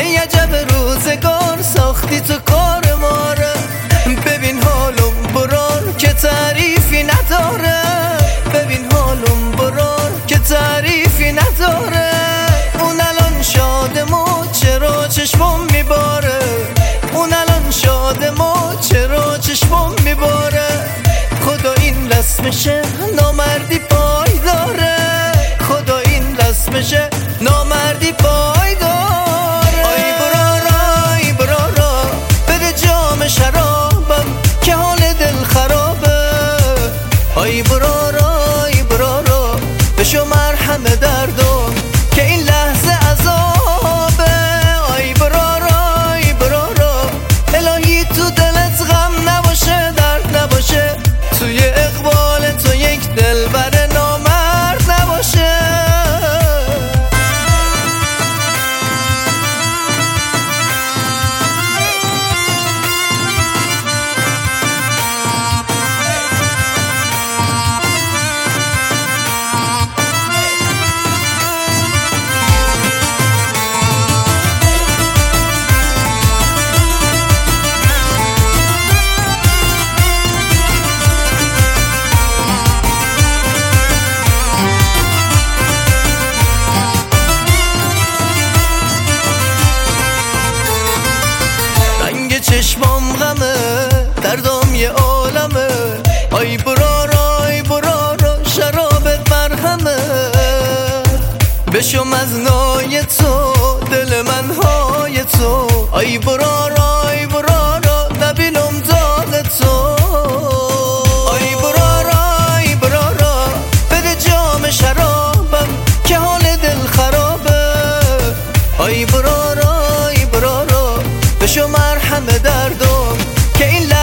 ای عجب روزگار ساختی تو کار ماره. ببین حالم برار که تعریفی نداره، ببین حالم برار که تعریفی نداره. اون الان شادمو چرا چشمم میباره، اون الان شادمو چرا چشمم میباره. خدا این رسمشه نامردی پای داره، خدا این رسمشه نامردی پای داره. آی برارا ای برارا بده جام شرابم که حال دل خرابه. آی برارا ای برارا بشو مرهم دردم که این لحظه عذابه. آی برارا ای برارا الهی تو دلت غم نباشه، درد نباشه، توی اقبال تو یک دلبر نامرد نباشه. چشمام غمه دردم یه عالمه. آی برارا ای برارا شرابت مرهمه. بشم از نای تو دل من های تو. آی برارا ای برارا نبینم داغ تو. آی برارا ای برارا بده جام شرابم که حال دل خرابه. آی برارا ای برارا بشو مرهم دردم که این